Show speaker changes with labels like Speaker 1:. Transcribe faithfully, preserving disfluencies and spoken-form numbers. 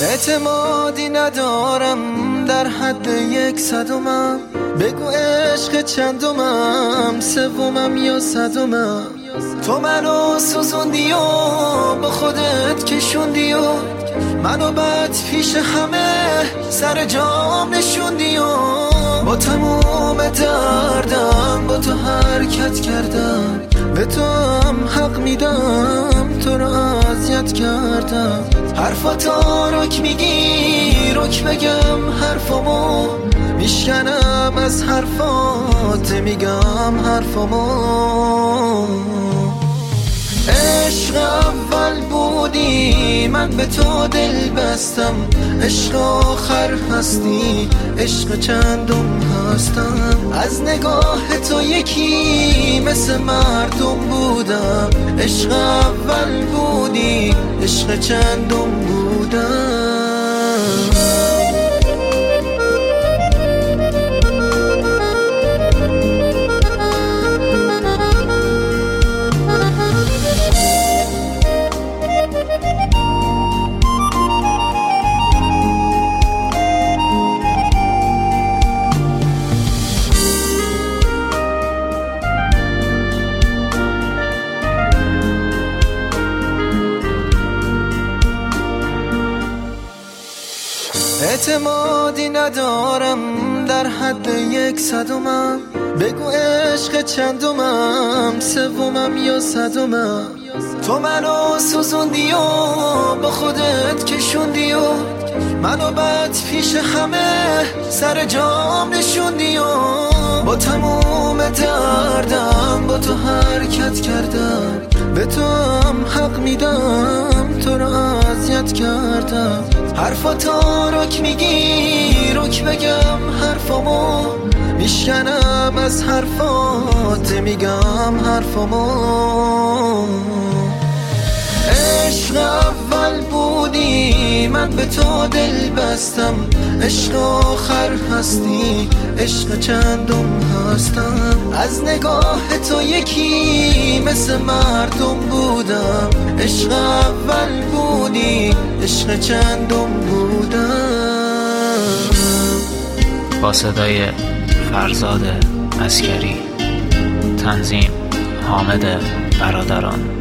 Speaker 1: اعتمادی ندارم در حد یک صدمم، بگو عشق چندمم، سومم یا صدمم. تو منو سوزوندی و با خودت کشوندی و منو بد پیش همه سر جام نشوندی و با تموم دردم با تو حرکت کردم، به تو هم حق میدم تو رو اذیت کردم. حرفاتو رک میگی رک بگم حرفامو میشکنم، از حرفات میگم حرفامو. عشق اول بودی من به تو دل بستم، عشق آخر هستی عشق چندم هستم. از نگاه تو یکی مثل مردم بودم، عشق اول بودی عشق چندم بودم. اعتمادی ندارم در حد یک صدمم، بگو عشق چندمم، سومم یا صدمم. تو منو سوزوندی و با خودت کشوندی و منو بد پیش همه سر جام نشوندی و با تموم دردم با تو حرکت کردم، به تو هم حق میدم تو رو اذیت کردم. حرفاتو رک میگی رک بگم حرفامو میشکنم، از حرفات میگم حرفامو. عشق اول بودی من به تو دل بستم، عشق آخر هستی عشق چندم هستم. از نگاه تو یکی مثل مردم بودم، عشق اول بودی عشق چندم بودم.
Speaker 2: با صدای فرزاد عسکری، تنظیم حامد برادران.